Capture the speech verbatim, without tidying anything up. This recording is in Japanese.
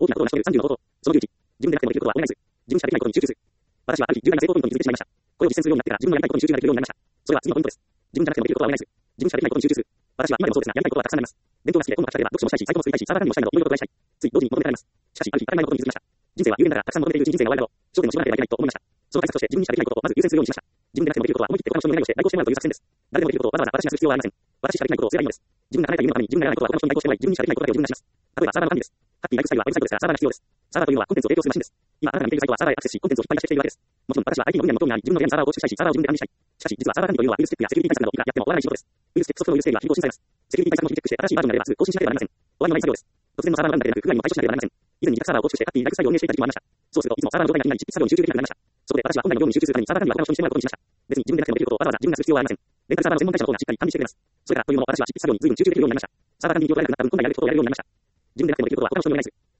大きなことを成し遂げるさんじゅうのこと。その窮地。自分でなくてもできることはお願いする。自分しかできないことに集中する。私はある日、重大な成功ポイントに気づいてしまいました。これを実践するようになってから、自分のやりたいことに集中ができるようになりました。それは次のポイントです。自分じゃなくてもできることはお願いする。自分しかできないことに集中する。私は今でもそうですが、やりたいことはたくさんあります。勉強が好きで本が書きたいでは、読書もしたいし、サイトも作りたいし、サーバー管理もしたいなど、いろいろとトライしたい。つい同時に求められます。しかし、ある日、当たり前のことに気づきました。人生は有限だから、たくさん求めているうちに人生が終わるだろう。焦点を絞らなければいけないと思いました。その対策として、自分にしかできないことをまず優先するようにしました。自分でなくてもできることは思い切って他の人の願いをして代行してもらうという作戦です。誰でもできることをわざわざ私がする必要はありません。私しかできないことをすればいいのです。自分が叶えたい夢のために自分がやらないことは他の人に代行してもらい、自分にしかできないことだけを自分がします。例えば、サーバーの管理です。ハッピーライフスタイルはウェブサイトですから、サーバーが必要です。サーバーというのはコンテンツを提供するマシンです。今、あなたが見ているサイトはサーバーへアクセスし、コンテンツを引っ張り出してきているわけです。もちろん、私は アイティー の分野にも興味があり、自分の部屋にサーバーを構築したいし、サーバーを自分で管理したい。しかし、実はサーバー管理というのは、ウイルスチェックやセキュリティ対策などいくらやっても終わらない仕事です。ウイルスチェックソフトのウイルス整備は日々更新されます。セキュリティ対策も日々チェックして、新しいバージョンが出ればすぐ更新しなければなりません。終わりのない作業です。突然のサーバーのランダでなく、不具合にも対処しなければなりません。以前に自宅サーバーを構築して、ハッピーライフスタイルを運営していた時期もありました。そうすると、いつもサーバーの状態が気になり、執筆作業に集中できなくなりました。そこで私は本来の業務に集中するためにサーバー管理は他の人にしてもらうことにしました。別に自分でなくてもできることをわざわざ自分がする必要はありません。レンタルサーバーの専門会社の方がしっかり管理してくれます。それからというのも私は執筆作業に随分集中できるようになりました。サーバー管理によくやらなくなった分、今度はやることをやれるようになりました。自分でなくてもできることは他の人にお願いする。